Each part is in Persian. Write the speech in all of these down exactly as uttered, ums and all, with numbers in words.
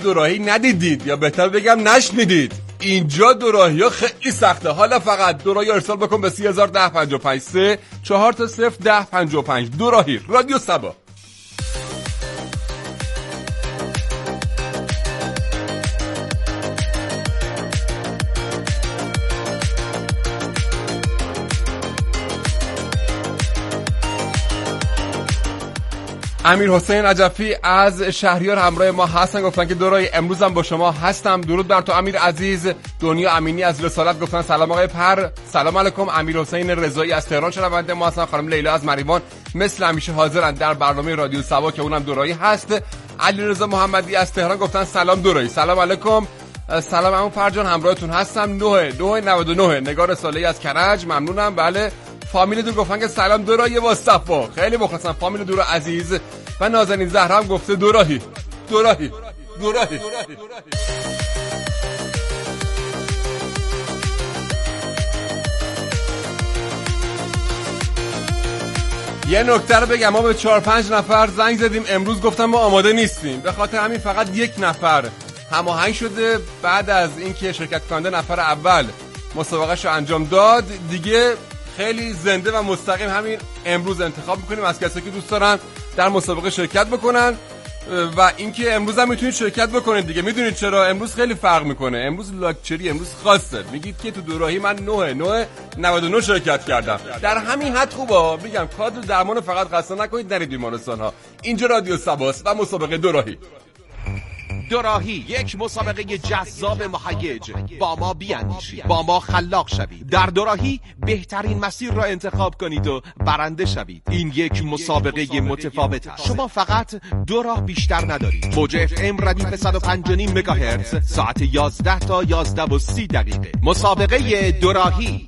دوراهی ندیدید یا بهتر بگم نشنیدید، اینجا دوراهی ها خیلی سخته. حالا فقط دوراهی ارسال بکن به سی هزار ده پنجاه و پنج سه چهار تا صفر ده پنجاه و پنج. دوراهی رادیو سبا. امیر حسین عجفی از شهریار همراه ما هستن، گفتن که دوراهی امروز هم با شما هستم. درود بر تو امیر عزیز. دنیا امینی از رسالت گفتن سلام آقای پر. سلام علیکم. امیر حسین رضایی از تهران شنونده ما هستن. خانم لیلا از مریوان مثل همیشه حاضرن در برنامه رادیو سبا که اونم دوراهی هست. علیرضا محمدی از تهران گفتن سلام دوراهی. سلام علیکم. سلام عمو فرجان همراهتون هستم. نه نه نود و نه نگار صالحی از کرج ممنونم. بله فامیل دور گفتن که سلام دوراهی مصطفی، خیلی مخلصم. فامیل دور عزیز و نازنین زهرا هم گفته دوراهی دوراهی دوراهی. یه نکته رو بگم، ما به چهار پنج نفر زنگ زدیم امروز، گفتم ما آماده نیستیم. به خاطر همین فقط یک نفر هماهنگ شده بعد از اینکه شرکت کننده نفر اول مسابقهشو انجام داد. دیگه خیلی زنده و مستقیم همین امروز انتخاب میکنیم از کسایی که دوست دارن در مسابقه شرکت بکنن و اینکه امروز هم میتونید شرکت بکنید دیگه. میدونید چرا؟ امروز خیلی فرق میکنه، امروز لاکچری، امروز خاصه. میگید که تو دوراهی من نه نه نود و نه شرکت کردم، در همین حد خوبه. میگم کادر درمان فقط خسته نکنید، نرید بیمارستان ها. اینجا رادیو سباست و مسابقه دوراهی. دوراهی یک مسابقه جذاب مهیج. با ما بیاندیشید، با ما خلاق شوید. در دوراهی بهترین مسیر را انتخاب کنید و برنده شوید. این یک مسابقه متفاوت است. شما فقط دو راه بیشتر ندارید. موج اف ام ردیف صد و پنج و نیم مگاهرتز ساعت یازده تا یازده و سی دقیقه. مسابقه دوراهی.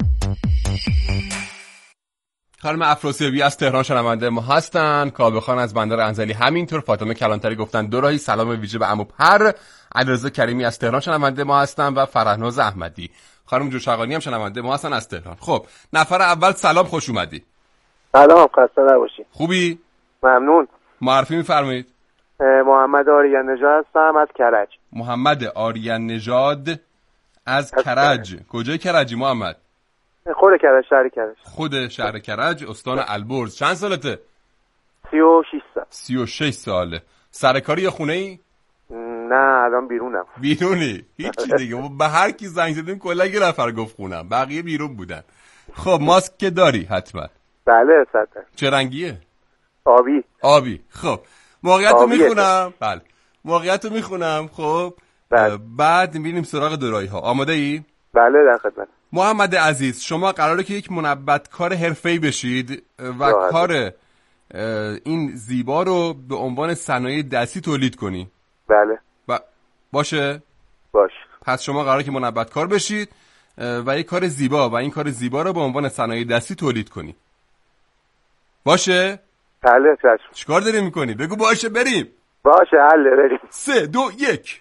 خانم افراسیابی از تهران شنونده ما هستن. کاوه خان از بندر انزلی همینطور. فاطمه کلانتری گفتن دوراهی. سلام ویژه به عمو پر. علیرضا کریمی از تهران شنونده ما هستن و فرهناز احمدی. خانم جوشقانی هم شنونده ما هستن از تهران. خب نفر اول سلام، خوش اومدی. سلام، خسته نباشی. خوبی؟ ممنون. معرفی میفرمایید. محمد آریان نژاد هستم از کرج. محمد آریان نژاد از کرج. کجای کرجی محمد؟ خود کرج، شهر کرج. خود شهر کرج، استان البرز. چند سالته؟ سی و شش سال. سی و شش ساله. سرکاری یا خونه ای؟ نه الان بیرونم. بیرونی؟ هیچی دیگه. به هر کی زنگ زدیم کلا یه نفر گفت خونم، بقیه بیرون بودن. خب ماسک که داری حتما؟ بله صد. چه رنگیه؟ آبی. آبی. خب موقعیتو میخونم. بله موقعیتو میخونم. خب بله. بعد میبینیم سراغ دوراهی ها. آماده ای؟ بله در خدمت. محمد عزیز، شما قراره که یک منبتکار حرفه‌ای بشید و کار این زیبا رو به عنوان صنایع دستی تولید کنی. بله. و باشه؟ باشه. پس شما قراره که منبتکار بشید و یک کار زیبا و این کار زیبا رو به عنوان صنایع دستی تولید کنی. باشه؟ بله چشم. چیکار داری میکنی؟ بگو باشه بریم. باشه حله بریم. سه دو یک.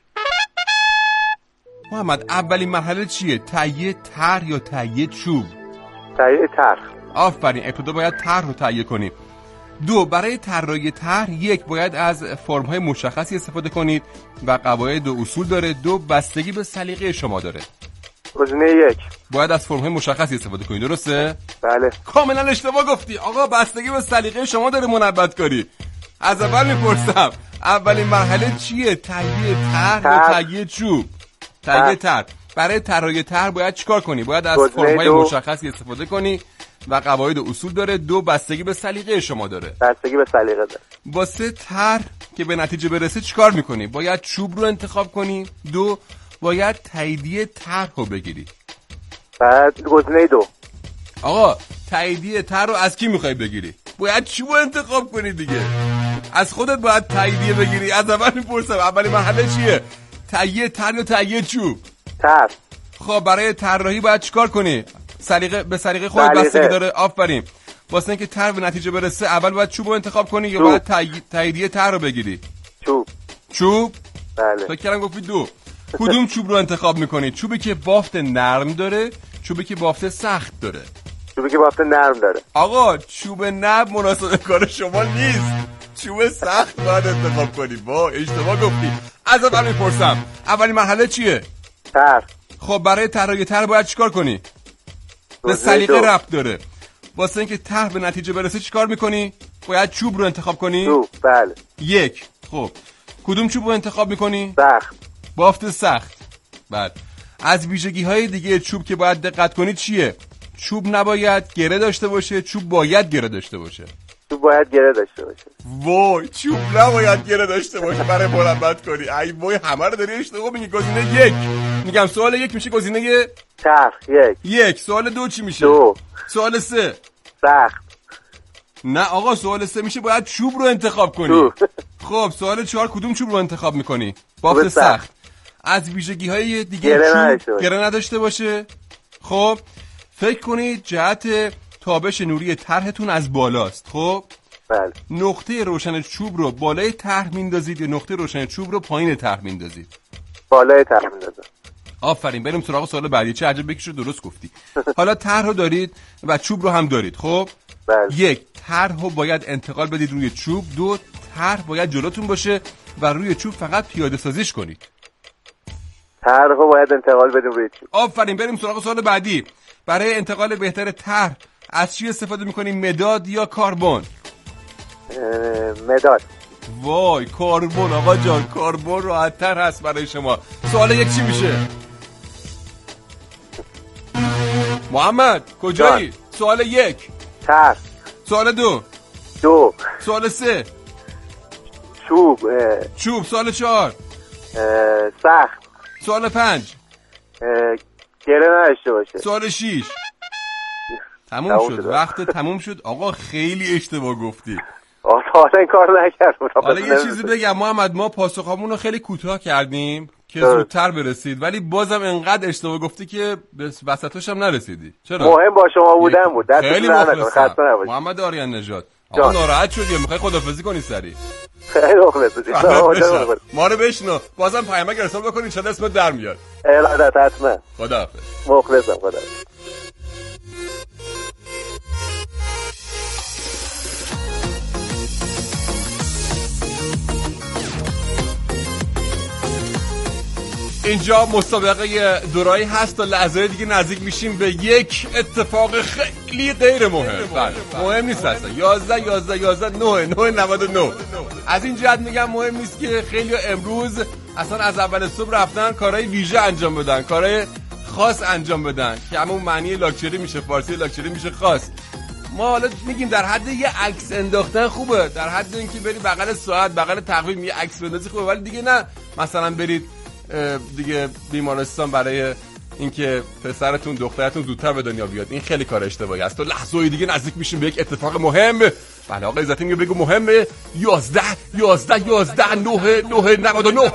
محمد اولین مرحله چیه؟ تهیه طرح یا تهیه چوب؟ تهیه طرح. آفرین، ابتدا باید طرح رو تهیه کنید. دو، برای طراحی طرح یک باید از فرم‌های مشخصی استفاده کنید و قواعد و اصول داره. دو، بستگی به سلیقه شما داره. گزینه یک باید از فرم‌های مشخصی استفاده کنید. درسته؟ بله. کاملا اشتباه گفتی آقا. بستگی به سلیقه شما داره منبتکاری. از اول میپرسم اولین مرحله چیه؟ تهیه طرح یا تهیه چوب؟ تهیه طرح. برای طراحی طرح باید چیکار کنی؟ باید از فرم‌های مشخصی استفاده کنی و قواعد و اصول داره. دو، بستگی به سلیقه شما داره. بستگی به سلیقه داره. واسه طرح که به نتیجه برسه چیکار میکنی؟ باید چوب رو انتخاب کنی. دو، باید تاییدیه طرح رو بگیری. بعد گزینه دو. آقا تاییدیه طرح رو از کی میخوای بگیری؟ باید چوب رو انتخاب کنی دیگه. از خودت باید تاییدیه بگیری. از اول میپرسم اولین مرحله چیه؟ تهیه طرح یا تهیه چوب؟ طرح. خب برای طراحی باید چیکار کنی؟ سلیقه به سلیقه خودت بستگی داره. آفرین. واسه اینکه طرح به نتیجه برسه اول باید چوب رو انتخاب کنی چوب. یا باید تاییدیه طرح رو بگیری؟ چوب. چوب؟ بله. فکر کردم گفتی دو. کدوم چوب رو انتخاب میکنی؟ چوبی که بافت نرم داره، چوبی که بافت سخت داره؟ چوبی که بافت نرم داره. آقا چوب نرم مناسب کار شما نیست، چوب سخت باید انتخاب کنی. با اشتباه گفتی. از اول میپرسم اولین مرحله چیه؟ تر. خب برای طراحی طرح باید چیکار کنی؟ به سلیقه ربط داره. واسه اینکه طرح به نتیجه برسه چیکار میکنی؟ باید چوب رو انتخاب کنی؟ چوب. بله. یک. خب کدوم چوب رو انتخاب میکنی؟ سخت. بافت سخت. بعد از ویژگی های دیگه چوب که باید دقت کنی چیه؟ چوب نباید گره داشته باشه، چوب باید گره داشته باشه. چوب باید گره داشته باشه. وای چوب نباید گره داشته باشه برای مربط کنی. ای وای همه رو داری اشتباه میگی. گزینه یک. میگم سوال یک میشه گزینه چرخ. یک. یک. سوال دو چی میشه؟ دو. سوال سه سخت. نه آقا سوال سه میشه باید چوب رو انتخاب کنی. چوب. خب سوال چهار کدوم چوب رو انتخاب میکنی؟ بافت سخت. از ویژگی های دیگه گره چوب نداشته باشه. گره نداشته باشه. خب فکر کنید جهت تابش نوری طرحتون از بالاست. خب بله. نقطه روشن چوب رو بالای طرح میندازید یا نقطه روشن چوب رو پایین طرح میندازید؟ بالای طرح میندازم. آفرین. بریم سراغ سوال بعدی. چه عجب بکیش رو درست گفتی. حالا طرح رو دارید و چوب رو هم دارید. خب بله. یک طرح رو باید انتقال بدید روی چوب. دو طرح باید جلوتون باشه و روی چوب فقط پیاده سازیش کنید. طرح رو باید انتقال بدیم روی چوب. آفرین. بریم سراغ سوال بعدی. برای انتقال بهتر طرح از چی استفاده می‌کنیم؟ مداد یا کاربن؟ مداد. وای کاربن آقا جان. کاربن راحت‌تر هست برای شما. سوال یک چی میشه؟ محمد کجایی؟ سوال یک. طرح. سوال دو. دو. سوال سه. چوب. چوب. سوال چهار. سخت. سوال پنج. گره نداشته باشه. سوال شیش. تموم شد. وقت تموم شد. آقا خیلی اشتباه گفتی. آقا حالا این کار نکردم. حالا یه چیزی بگم محمد، ما پاسخامون رو خیلی کوتاه کردیم که زودتر برسید، ولی بازم انقدر اشتباه گفتی که به وسطش هم نرسیدی. چرا؟ مهم با شما بودن بود. خیلی مخلصم. خسته نباشید. محمد آریان نژاد. آقا ناراحت شدی؟ میخوای خداحافظی کنی سری؟ خیلی مخلصی. ما رو بشنو. بازم پیامک ارسال بکنین ان شاء الله اسمت در میاد. الهدت حتما. خداحافظ. مخلصم. خداحافظ. اینجا مسابقه دورایی هست و لحظه دیگه نزدیک میشیم به یک اتفاق خیلی غیر مهم. بله مهم نیست اصلا. یازده یازده یازده نه نه نود و نه. از این جهت میگم مهم نیست که خیلی امروز اصلا از اول صبح رفتن کارهای ویژه انجام بدن، کارهای خاص انجام بدن که همون معنی لاکچری میشه، فارسی لاکچری میشه خاص. ما حالا میگیم در حد یه عکس انداختن خوبه، در حد اینکه بری بغل ساعت بغل تقویم یه عکس بندازی خوبه، ولی دیگه نه مثلا برید دیگه بیمارستان برای اینکه پسرتون دخترتون زودتر به دنیا بیاد. این خیلی کار اشتباهی است. تو لحظه‌ای دیگه نزدیک میشیم به یک اتفاق مهم. بله آقا عزتی میگه بگو مهمه. یازده یازده یازده نه نه نود و نه.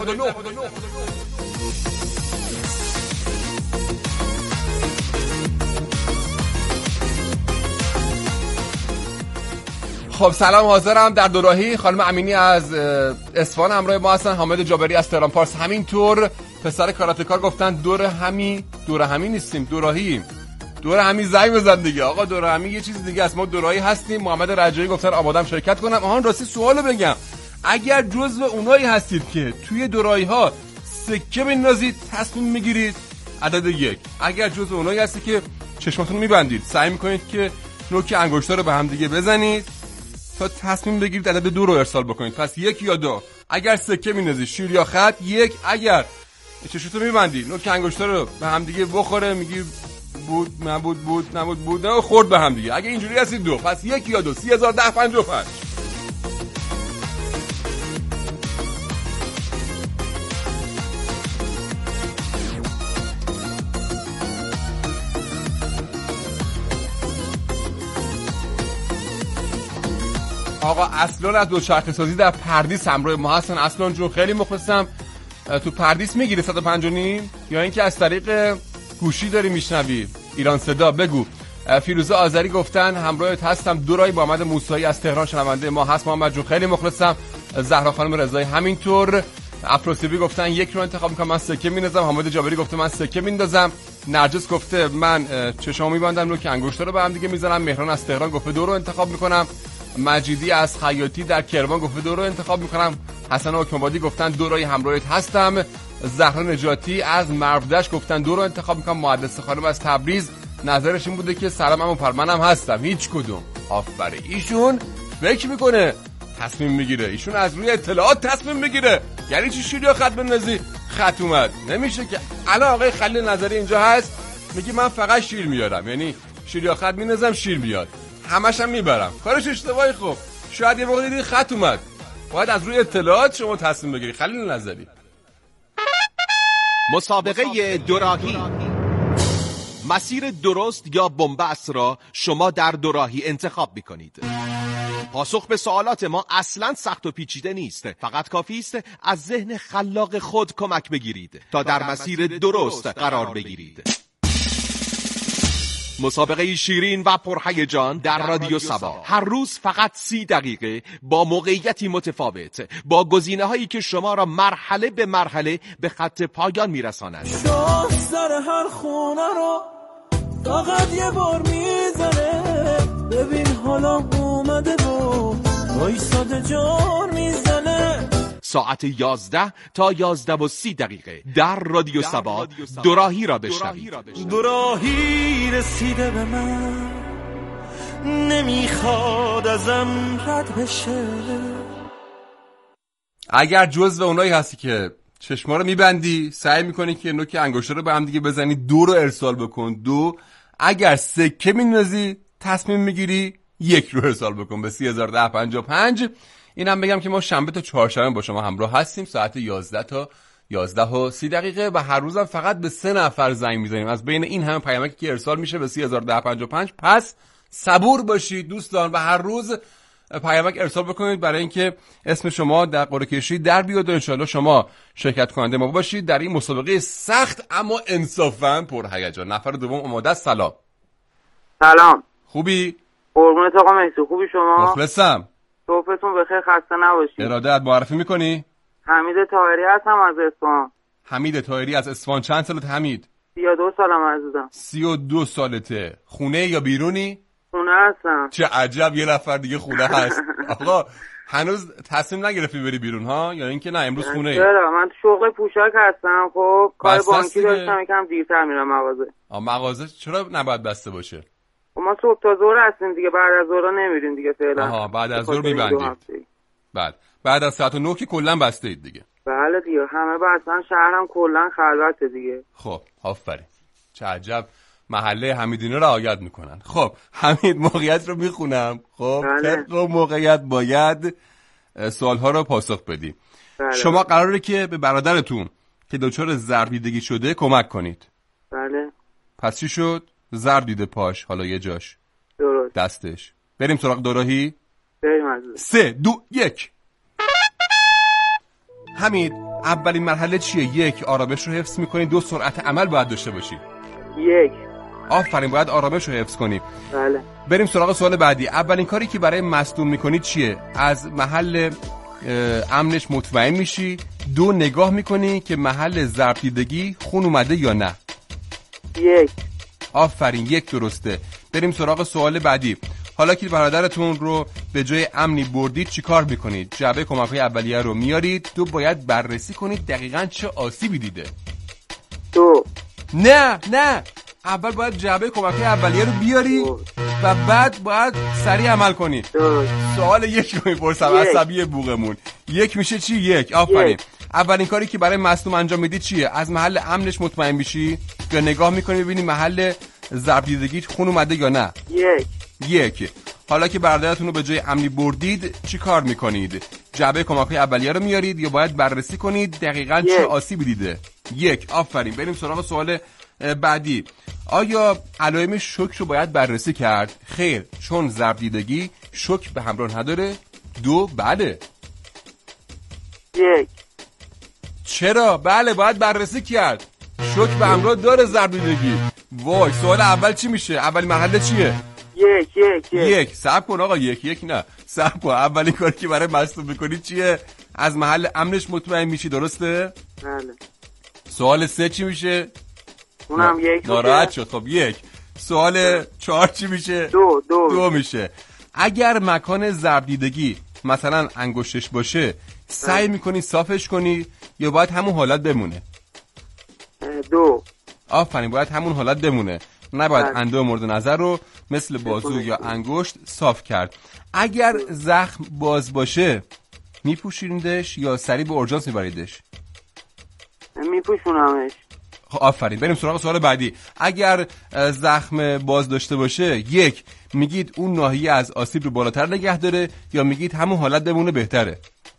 خب سلام، حاضرم در دوراهی. خانم امینی از اصفهان همراه ما هستن، حامد جابری از تهران پارس همینطور. پسر کاراتکار گفتن دور همی دور همی نیستیم دوراهیم. دور همی زنگ بزن دیگه آقا. دور همی یه چیز دیگه است، ما دوراهی هستیم. محمد رجایی گفتن آمادم شرکت کنم. آهان راستی سوالو بگم، اگر جزو اونایی هستید که توی دوراهی ها سکه بندازید تصمیم میگیرید عدد یک. اگر جزو اونایی هستید که چشماتون رو میبندید سعی میکنید که نوک انگشتا رو به هم دیگه بزنید تا تصمیم بگیرید عدد دو رو ارسال بکنید. پس یک یا دو. اگر سکه می‌ندازی شیر یا خط یک. اگر چشمتو می‌بندی نوک انگشتا رو به هم دیگه بخوره میگی بود نبود بود نبود بود نه خورد به هم دیگه. اگه اینجوری هستید دو. پس یک یا دو. سی هزار ده پنجاه و پنج. آقا اصلان از دوچرخه سازی در پردیس همراه ما هستن. اصلان جون خیلی مخلصم. تو پردیس میگیری صد و پنج و نیم یا اینکه از طریق گوشی داری میشنوی؟ ایران صدا بگو. فیروزه آذری گفتن همراهت هستم. دورای با محمد موسایی از تهران شنونده ما هست. محمد جون خیلی مخلصم. زهرا خانم رضایی همینطور. افروسیبی گفتن یک رو انتخاب میکنم من سکه میندازم. حامد جابری گفته من سکه میندازم. نرجس گفته من چشامو میبندم نوک انگشتا رو به هم دیگه میزنم. مهران از تهران گفته دو رو انتخاب میکنم. مجیدی از خیاطی در کرمان گفته دو رو انتخاب میکنم. حسن حکم‌آبادی گفتن دو رای همراهت هستم. زهرا نجاتی از مرودش گفتن دو رو انتخاب میکنم. مهندس خانم از تبریز نظرش این بوده که سلام عمو پر منم هستم. هیچ کدوم. آفرین. ایشون فکر میکنه تصمیم میگیره، ایشون از روی اطلاعات تصمیم میگیره. یعنی چی شیریا خط بنویسی خط اومد؟ نمیشه که. الان آقای خلیل نظری اینجا هست میگه من فقط شیر میارم، یعنی شیریا خط مینزم شیر میاد، همش هم میبرم. کارش اشتباهی. خب شاید یه موقع دیدی خط اومد، باید از روی اطلاعات شما تصمیم بگیری. خلیل نظری. مسابقه دوراهی. مسیر درست یا بن‌بست را شما در دوراهی انتخاب می‌کنید. پاسخ به سوالات ما اصلاً سخت و پیچیده نیست، فقط کافی است از ذهن خلاق خود کمک بگیرید تا در مسیر درست قرار بگیرید. مسابقه شیرین و پرهیجان در رادیو سبا. هر روز فقط سی دقیقه با موقعیتی متفاوت، با گزینه هایی که شما را مرحله به مرحله به خط پایان میرساند. شاخ در هر خونه رو فقط یه بار میزنه، ببین حالا اومده و وایساده جان میزنه. ساعت یازده تا یازده و سی دقیقه در رادیو سبا دوراهی را بشنوید. دوراهی رسیده به من، نمیخواد ازم رد بشه. اگر جزو اونایی هستی که چشما رو میبندی، سعی میکنی که نوک انگشت رو به هم دیگه بزنی، دو رو ارسال بکن. دو. اگر سکه میندازی تصمیم میگیری، یک رو ارسال بکن به سی هزار و ده پنجاه و پنج. اینم بگم که ما شنبه تا چهارشنبه با شما همراه هستیم ساعت یازده تا یازده و سی دقیقه و هر روزم فقط به سه نفر زنگ میزنیم از بین این همه پیامکی که ارسال میشه به سی هزار و ده پنجاه و پنج. پس صبور باشید دوستان و هر روز پیامک ارسال بکنید برای اینکه اسم شما در قرعه کشی در بیاد و انشالله شما شرکت کننده ما باشید در این مسابقه سخت اما انصافاً پرهیجان. نفر دوم آماده است. سلام. سلام. خوبی؟ قربونت آقا مهدی، خوبی شما؟ مخلصم. صبحتون بخیر، خسته نباشید. ارادت. معرفی میکنی؟ حمید طاهری هستم از اصفهان. حمید طاهری از اصفهان. چند سالت حمید؟ سی و دو سالم عزیزم. سی و دو سالته. خونه یا بیرونی؟ خونه هستم. چه عجب، یه نفر دیگه خونه هست. آقا هنوز تصمیم نگرفتی بری بیرون ها یا اینکه نه امروز خونه ای؟ چرا؟ من تو شغل پوشاک هستم. خب کار بانکی دیگه. داشتم، یکم دیرتر میرم مغازه. آ مغازه چرا نباید بسته باشه؟ ما صبح تا ظهر هستیم دیگه، بعد از ظهر نمیریم دیگه فعلا. آها بعد از ظهر میبندید. بعد بعد از ساعت نه که کلا بسته اید دیگه. بله دیگه، همه بستن، شهرم کلا خلوته دیگه. خب آفرین. چه عجب محله حمیدینه رو رعایت میکنن. خب حمید موقعیت رو میخونم. خب طبق موقعیت باید سوالها رو پاسخ بدی. بله. شما قراره که به برادرتون که دچار ضرب دیدگی شده کمک کنید. بله. پس چی شد؟ ضرب دیده پاش، حالا یه جاش، درست، دستش. بریم سراغ دوراهی. بریم عزیز. سه دو یک. حمید اولین مرحله چیه؟ یک، آرامش رو حفظ میکنی. دو، سرعت عمل باید داشته باشی. یک. آفرین، باید آرامش رو حفظ کنی. بله. بریم سراغ سوال بعدی. اولین کاری که برای مصدوم میکنی چیه؟ از محل امنش مطمئن میشی. دو، نگاه میکنی که محل ضرب دیدگی خون اومده یا نه. یک. آفرین، یک درسته. بریم سراغ سوال بعدی. حالا که برادرتون رو به جای امنی بردید چی کار میکنید؟ جعبه کمک‌های اولیه رو میارید. دو، باید بررسی کنید دقیقاً چه آسیبی دیده. دو. نه نه اول باید جعبه کمک‌های اولیه رو بیاری دو. و بعد باید سریع عمل کنی. دو. سوال یک رو میپرسم، عصبی بوقمون. یک میشه چی؟ یک. آفرین. یک. اولین کاری که برای مصدوم انجام میدی چیه؟ از محل امنش مطمئن میشی یا نگاه میکنی ببینی محل ضرب دیدگی خون اومده یا نه؟ یک. یک. حالا که برادرتون رو به جای امنی بردید چی کار میکنید؟ جعبه کمک‌های اولیه رو میارید یا باید بررسی کنید دقیقاً یک. چه آسیبی دیده؟ یک. آفرین. بریم سراغ سوال بعدی. آیا علائم شوک رو باید بررسی کرد؟ خیر، چون ضرب دیدگی شوک به همراه نداره. دو، بله. یک. چرا؟ بله باید بررسی کرد. شوک به همراه داره ضرب دیدگی. وای، سوال اول چی میشه؟ اول مرحله چیه؟ یک یک یک. یک. صبر کن آقا، یک یک نه. صبر کن. اولین کاری که برای مصدوم میکنی چیه؟ از محل امنش مطمئن میشی، درسته؟ بله. سوال سه چی میشه؟ اونم یک. ناراحت شد. خب یک. سوال چهار چی میشه؟ دو دو دو میشه. اگر مکان ضرب دیدگی مثلا انگشتش باشه سعی میکنی صافش کنی یا باید همون حالت بمونه؟ دو. آفرین، باید همون حالت بمونه، نباید بله. انده مورد نظر رو مثل بازو یا انگشت صاف کرد. اگر زخم باز باشه میپوشیندش یا سریع به اورژانس میبریدش؟ میپوشونمش. خب آفرین، بریم سراغ سوال بعدی. اگر زخم باز داشته باشه، یک، میگید اون ناحیه از آسیب رو بالاتر نگه داره یا میگید همون حالت بمونه بهتره؟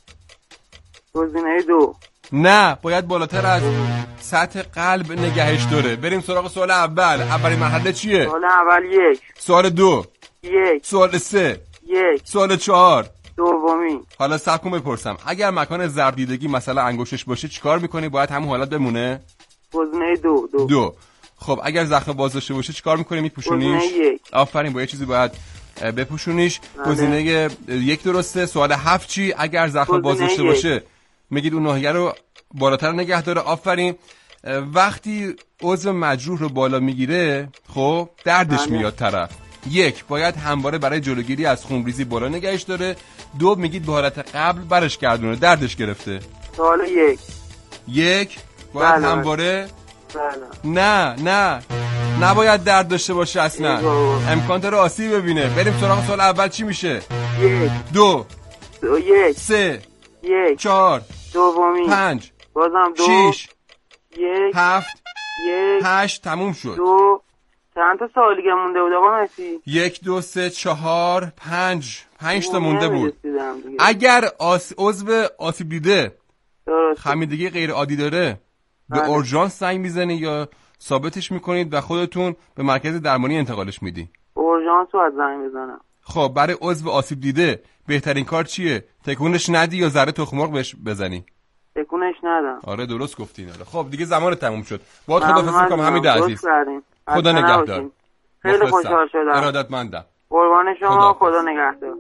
گزینه دو. نه، باید بالاتر از سطح قلب نگهش داره. بریم سراغ سوال اول. اولین مرحله چیه؟ سوال اول یک. سوال دو. یک. سوال سه. یک. سوال چهار. دومی. حالا صبر کن بپرسم، اگر مکان ضرب دیدگی مثلا انگشتش باشه چیکار میکنی؟ باید همون حالت بمونه؟ گزینه دو. دو. دو. خب اگر زخم باز داشته باشه چیکار میکنی؟ میپوشونیش؟ گزینه یک. آفرین، با یه چیزی باید بپوشونیش. گزینه یک درسته. سوال هفت چی؟ اگر زخم باز داشته باشه میگید اون ناحیه رو بالاتر نگه داره. آفرین. وقتی عضو مجروح رو بالا میگیره خب دردش میاد طرف. یک، باید همواره برای جلوگیری از خونریزی بالا نگهش داره. دو، میگید به حالت قبل برش گردونه، دردش گرفته. سوال یک. یک، باید بله. همواره بله. نه نه نباید درد داشته باشه اصلا، امکان داره آسیب ببینه. بریم سراغ سوال اول چی میشه؟ یک. دو. دو. یک. سه. یک. چهار. دومی. پنج. بازم دو. شیش. یک. هفت. یک. هشت. تموم شد. دو. چند تا سوال دیگه مونده بود آقا مسی؟ یک، دو، سه، چهار، پنج. پنج تا مونده بود. دیگه. اگر آس... عضو آسیب دیده درست. خمیدگی غیر عادی داره به بله. اورژانس زنگ میزنی یا ثابتش میکنید و خودتون به مرکز درمانی انتقالش میدی؟ اورژانس رو از زنگ بزنم. خب برای عضو آسیب دیده بهترین کار چیه؟ تکونش ندی یا ذره تخم مرغ بهش بزنی؟ تکونش ندم. آره درست گفتین. آره خب دیگه زمان تموم شد. باهات خداحافظی می‌کنم حمید عزیز. خدا نگهدار. خیلی خوشحال شدم. ارادتمندم. قربان شما. خدا نگهدار.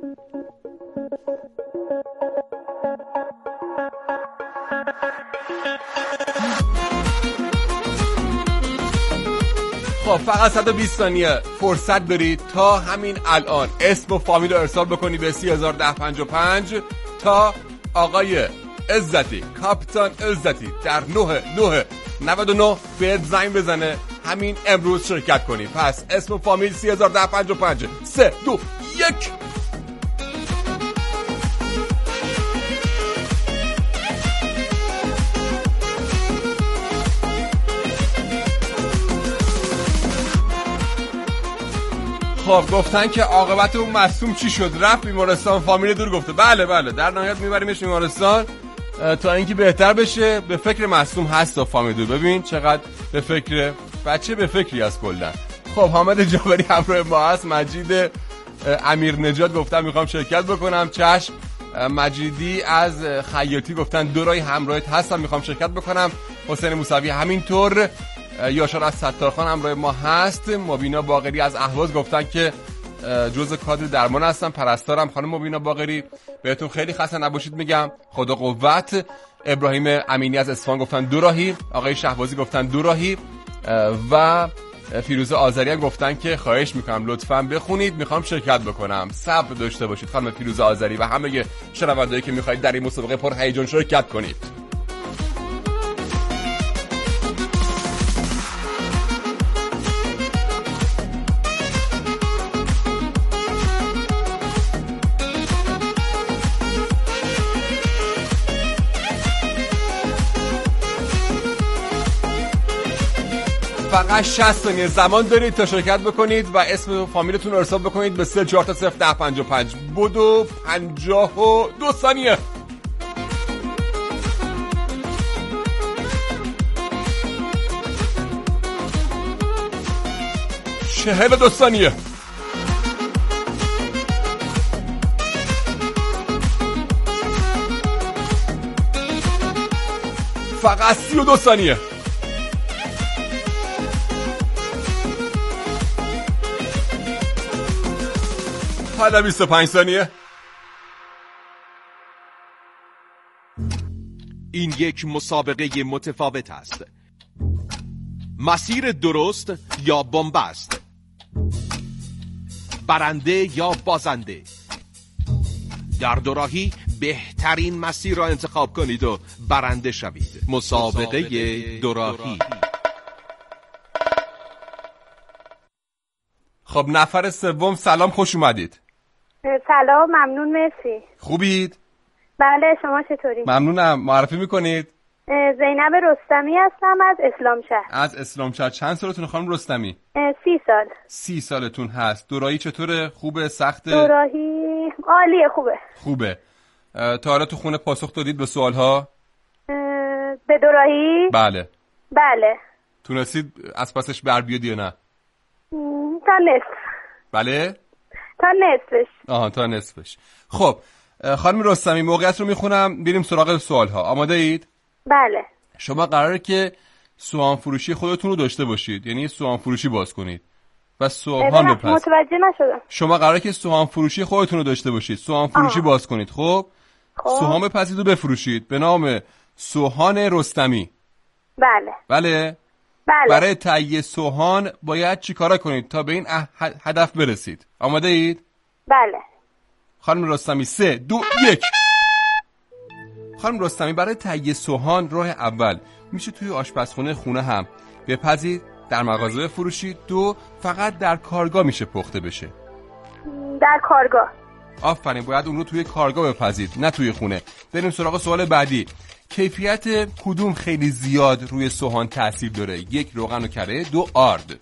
خب فقط صد و بیست ثانیه فرصت داری تا همین الان اسم و فامیل رو ارسال بکنی به سی هزار ده پنج و پنج تا آقای عزتی، کاپیتان عزتی در نه نه نود و نه بهت زنگ بزنه همین امروز شرکت کنی. پس اسم و فامیل سی هزار ده پنج و پنج. سه دو یک. خب گفتن که عاقبت اون مصدوم چی شد؟ رفت بیمارستان، فامیل دور گفته بله بله در نهایت میبریمش بیمارستان تا اینکه بهتر بشه. به فکر مصدوم هست تا فامیل دور. ببین چقدر به فکر بچه، به فکری از کلا. خب حامد جابری همراه ما هست. مجید امیر نجات گفتن میخوام شرکت بکنم. چشم. مجیدی از خیاطی گفتن دو رای همراهت هستم میخوام شرکت بکنم. حسین موسوی همینطور. یاشار از ستارخان همراه ما هست. مبینا باقری از اهواز گفتن که جزء کادر درمان هستم. پرستارم خانم مبینا باقری. بهتون خیلی خسته نباشید میگم. خدا قوت. ابراهیم امینی از اصفهان گفتن دو راهی. آقای شهبازی گفتن دو راهی و فیروزه آذریان گفتن که خواهش میکنم لطفاً بخونید میخوام شرکت بکنم. صبر داشته باشید خانم فیروزه آذری و همه شنوندهایی که میخواید در این مسابقه پر هیجان شرکت کنید. فقط شصت ثانیه زمان دارید تا شرکت بکنید و اسم فامیلتون رو ارسال بکنید به سه چهار تا صفر ده پنج و پنج. بدو پنجاه و دو ثانیه. چهل و دو ثانیه. فقط سی و دو ثانیه. حالا بیست و پنج ثانیه. این یک مسابقه متفاوت است. مسیر درست یا بن‌بست، برنده یا بازنده. در دوراهی بهترین مسیر را انتخاب کنید و برنده شوید. مسابقه دوراهی. خب نفر سوم، سلام، خوش اومدید. سلام، ممنون، مرسی. خوبید؟ بله، شما چطوری؟ ممنونم. معرفی میکنید؟ زینب رستمی هستم از اسلام شهر. از اسلام شهر. چند سالتون خانم رستمی؟ سی سال. سی سالتون هست. دوراهی چطوره؟ خوبه؟ سخته؟ دوراهی عالیه، خوبه. خوبه. تا حالا تو خونه پاسخ دادید به سوالها؟ به دوراهی؟ بله. بله. تونستید از پسش بر بیاد یا نه؟ تا نصف. بله؟ تا نصفش. آها، تا نصفش. خب خانم رستمی، موقعیت رو میخونم، بریم سراغ سوالها. آماده اید؟ بله. شما قراره که سوهان فروشی خودتون رو داشته باشید، یعنی سوهان فروشی باز کنید و سوهان بپس. متوجه نشدم. شما قراره که سوهان فروشی خودتون رو داشته باشید، سوهان فروشی آه. باز کنید. خب, خب. سوهان بپسید و بفروشید به نام سوهان رستمی. بله. بله. بله. برای تهیه سوهان باید چی کارا کنید تا به این هدف برسید؟ آماده اید؟ بله. خانم رستمی، سه دو یک. خانم رستمی، برای تهیه سوهان راه اول میشه توی آشپزخونه خونه هم بپزید، در مغازه فروشید. دو، فقط در کارگاه میشه پخته بشه. در کارگاه. آفرین، باید اون رو توی کارگاه بپزید، نه توی خونه. بریم سراغ سوال بعدی. کیفیت کدوم خیلی زیاد روی سوهان تاثیر داره؟ یک، روغن و کره. دو، آرد.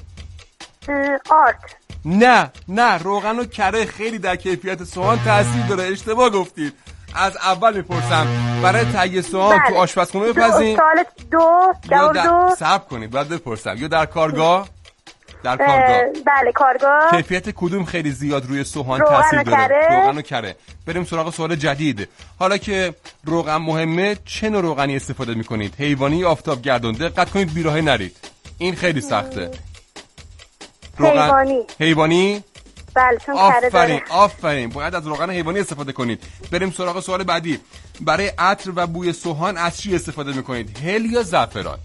آرد. نه نه، روغن و کره خیلی در کیفیت سوهان تاثیر داره. اشتباه گفتید. از اول میپرسم، برای تهیه سوهان تو آشپزخونه بپزین. سوال دو، جواب دو. صبر کنید، بعد بپرسم. یا در کارگاه؟ در کارگاه. بله، کارگاه. کیفیت کدوم خیلی زیاد روی سوهان تاثیر داره؟ روغن و کره. بریم سراغ سوال جدید. حالا که روغن مهمه، چه نوع روغنی استفاده میکنید؟ حیوانی یا آفتاب گردون؟ دقت کنید بیراهه نرید، این خیلی سخته. روغن حیوانی. حیوانی؟ بله، چون کره داره. آفرین آفرین، باید از روغن حیوانی استفاده کنید. بریم سراغ سوال بعدی. برای عطر و بوی سوهان از چی استفاده میکنید؟ هل یا زعفران؟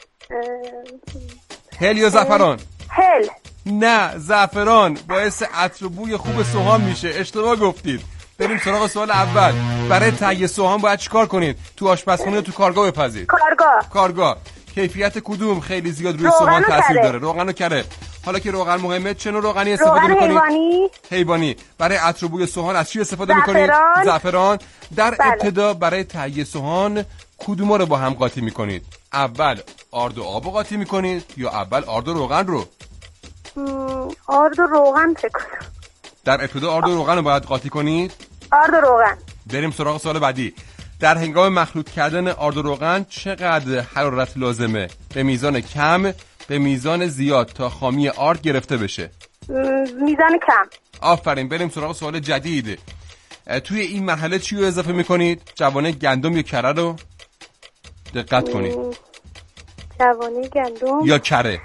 هل یا زعفران؟ هل. نه، زعفران باعث عطر و بوی خوب سوهان میشه. اشتباه گفتید. بریم سراغ سوال اول. برای تهیه سوهان باید چیکار کنید؟ تو آشپزخونه یا تو کارگاه بپزید؟ کارگاه. کارگاه. کیفیت کدوم خیلی زیاد روی سوهان تاثیر داره؟ روغن و کره. حالا که روغن مهمه، چه نوع روغنی استفاده میکنید؟ حیوانی. حیوانی. برای عطر و بوی سوهان از چی استفاده میکنید؟ زعفران. در بله. ابتدا برای تهیه سوهان کدوما رو با هم قاطی میکنید؟ اول آرد و آب رو قاطی میکنید یا اول آرد و روغن رو؟ آرد و روغن فکر کنم. در ابتدا آرد و روغن رو باید قاطی کنید؟ آرد و روغن. بریم سراغ سوال بعدی. در هنگام مخلوط کردن آرد و روغن چقدر حرارت لازمه؟ به میزان کم، به میزان زیاد تا خامی آرد گرفته بشه؟ میزان کم. آفرین. بریم سراغ سوال جدید. توی این مرحله چی رو اضافه میکنید؟ جوانه گندم یا کره رو؟ دقت کنید. جوانه گندم یا کره؟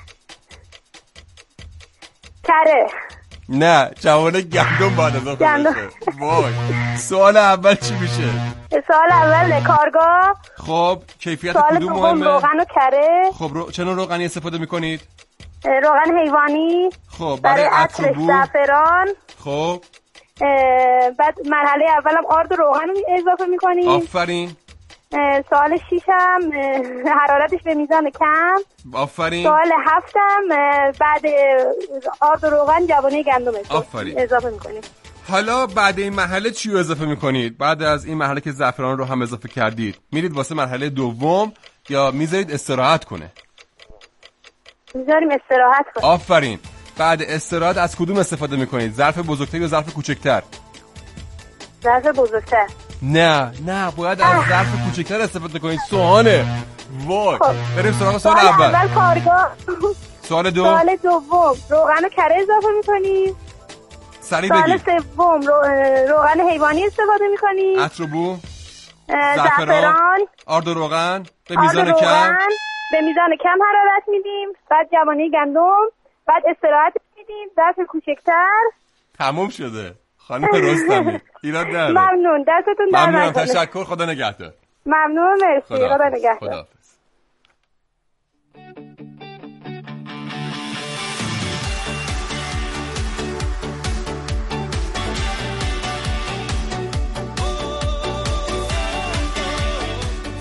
کره. نه، جوانه گندم باید اضافه بشه. وای، سوال اول چی میشه؟ سوال اول کارگاه. خب کیفیت کدوم مهمه؟ روغن و کره. خب رو... چه نوع روغنی استفاده میکنید؟ روغن حیوانی. خب برای عطر و بو زعفران. خب بعد مرحله اولم آرد و روغن رو اضافه میکنید. آفرین. سوال ششم حرارتش به میزان کم. آفرین. سوال هفتم بعد آرد و روغن جوانه گندم اضافه میکنید. حالا بعد این مرحله چی رو اضافه میکنید؟ بعد از این مرحله که زعفران رو هم اضافه کردید، میرید واسه مرحله دوم یا میذارید استراحت کنه؟ میذاریم استراحت کنه. آفرین. بعد استراحت از کدوم استفاده میکنید؟ ظرف بزرگتر یا ظرف کوچکتر؟ ظرف بزرگتر. نه نه، باید از ظرف کوچکتر استفاده کنید. سوهانه. وای. خب. بریم سراغ سوال اول. اول کارگاه. سوال دو. سوال دوم روغن و کره اضافه میکنید. سریع بگید. سوال سوم رو... روغن حیوانی استفاده میکنید. عطر و بو. زعفران. آرد و روغن به میزان کم. به میزان کم حرارت میدیم. بعد جوانه گندم. بعد استراحت میدیم. ظرف کوچکتر. تموم شده. خانم رستمی ایراد نداره. ممنون، دستتون در ممنون، تشکر. خدا نگهدار. ممنون، مرسی. خدا نگهدار. خدا.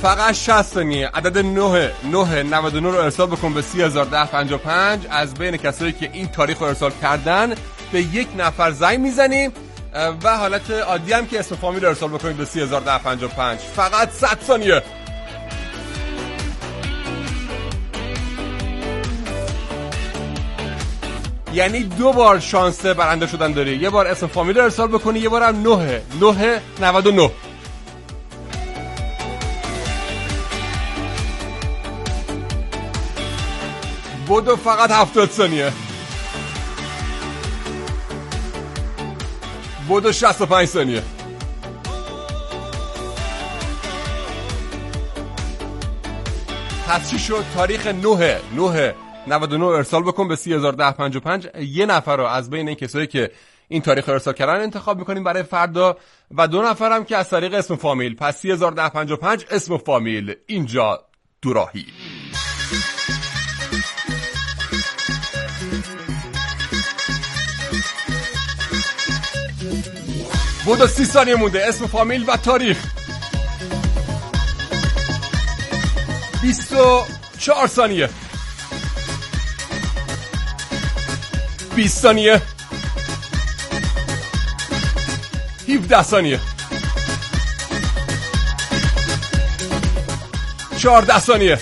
فقط شصت ثانیه. عدد نه نه نود و نه رو ارسال بکن به سی هزار ده پنجاه و پنج. از بین کسایی که این تاریخ رو ارسال کردن به یک نفر زنگ میزنیم و حالت عادی هم که اسم فامیل رو ارسال بکنید به سی هزار ده پنجاه و پنج. فقط صد ثانیه. یعنی دو بار شانس برنده شدن داری. یه بار اسم فامیل رو ارسال بکنی، یه بار هم نه نه نود و نه. بودو فقط هفتاد ثانیه. بودو شصت و پنج ثانیه. پس چی شد؟ تاریخ نه نه نود و نه ارسال بکن به سی هزار ده پنجاه و پنج. یه نفر رو از بین این کسایی که این تاریخ رو ارسال کردن انتخاب میکنیم برای فردا و دو نفر هم که از طریق اسم فامیل. پس سی هزار ده پنجاه و پنج اسم فامیل. اینجا دوراهی. بودو سی ثانیه مونده. اسم فامیل و تاریخ. بیست و چهار ثانیه. بیست ثانیه. هفده ثانیه. چهارده ثانیه.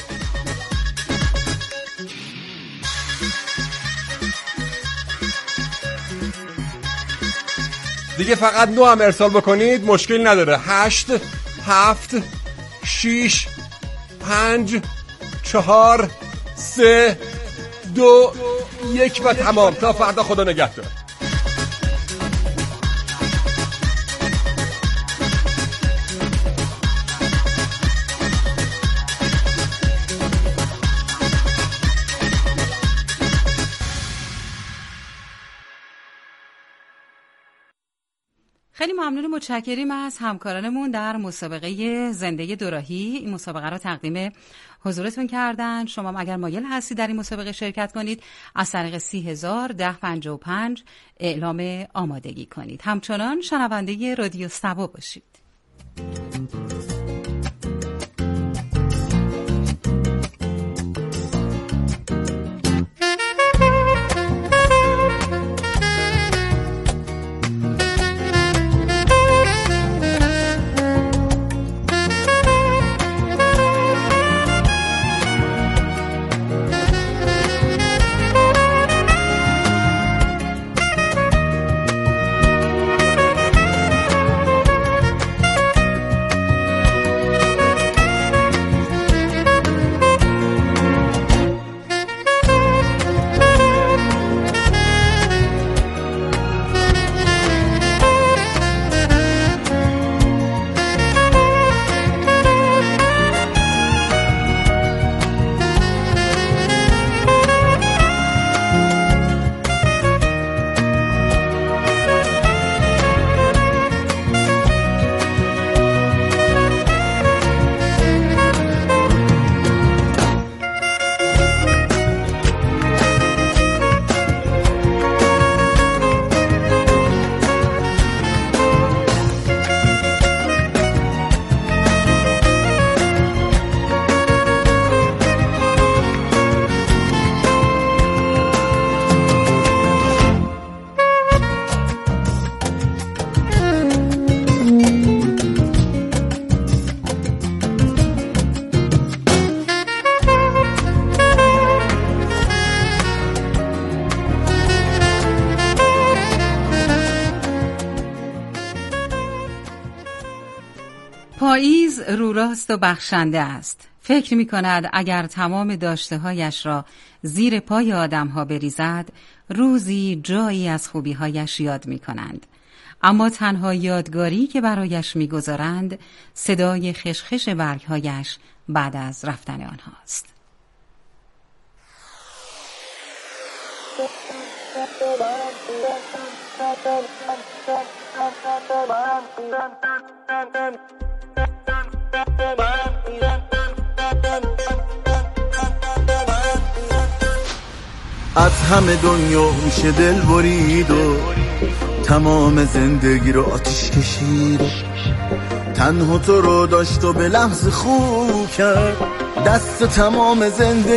دیگه فقط نو هم ارسال بکنید مشکل نداره. هشت هفت شیش پنج چهار سه دو یک و تمام. تا فردا خدا نگهدار. خیلی ممنون، متشکریم از همکارانمون در مسابقه زنده دوراهی. این مسابقه رو تقدیم حضورتون کردن. شما اگر مایل هستید در این مسابقه شرکت کنید از طریق سی هزار ده پنجاه و پنج اعلام آمادگی کنید. همچنان شنونده رادیو سبا باشید. پاییز رو راست و بخشنده است. فکر می کند اگر تمام داشته هایش را زیر پای آدم ها بریزد، روزی جایی از خوبی هایش یاد می کنند. اما تنها یادگاری که برایش می گذارند، صدای خشخش برگ هایش بعد از رفتن آنهاست. از همه دنیا میشه دل برید و تمام زندگی رو آتیش کشید. تنها تو رو داشت و به لحظه خوب کرد دست تمام زندگی